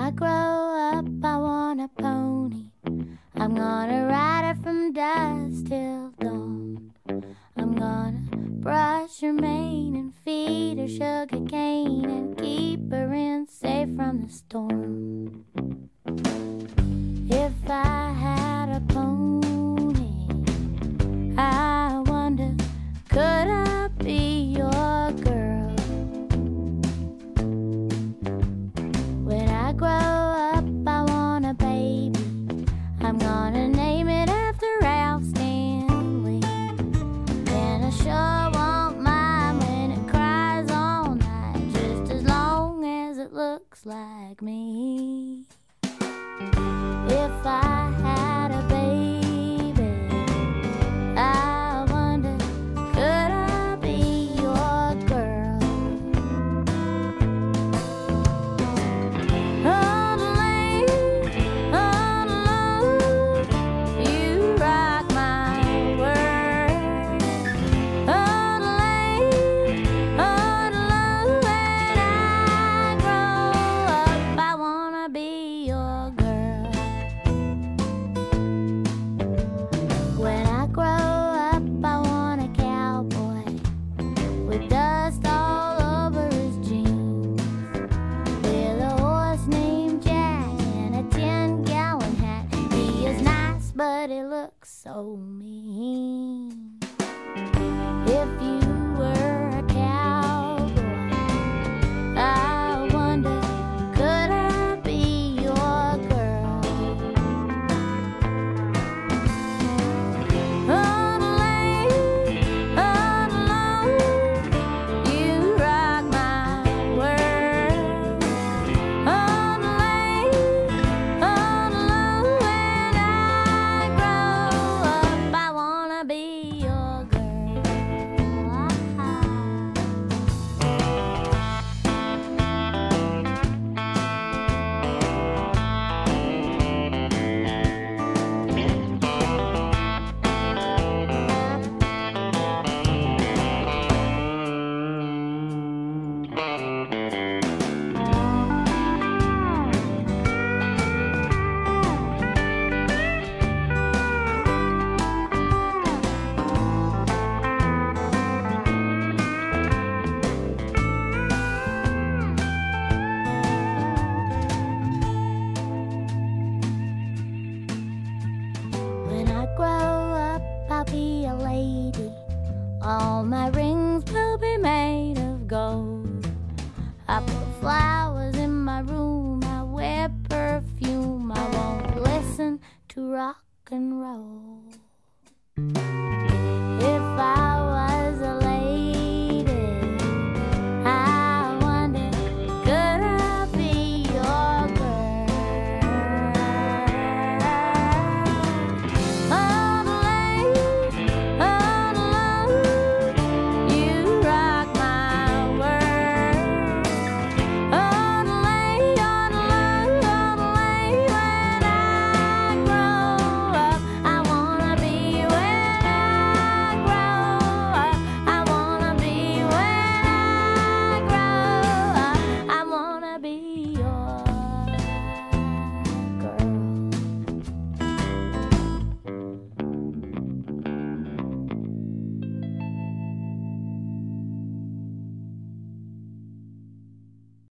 I grow up, I want a pony. I'm gonna ride her from dusk till dawn. I'm gonna brush her mane and feed her sugar cane and keep her in safe from the storm. If I had a pony, I wonder, could I be your girl? When I grow up, I want a baby. I'm gonna name it after Ralph Stanley. And I sure won't mind when it cries all night, just as long as it looks like me. If I had a baby, I wonder, could I be your girl? On the lane, on the low, you rock my world. On the lane, on the low, when I grow up, I wanna be your girl. When I grow up, I want a cowboy with dust all over his jeans, with a horse named Jack and a 10-gallon hat. He is nice, but he looks so mean. If you were a cowboy, I wonder, could I be your girl? On the lane, on the low, you rock my world. On the lane, on the low, when I grow up, I wanna be your girl. When I grow up, I'll be a lady. All my rings will be made of gold. I put flowers in my room, I wear perfume. I won't listen to rock and roll.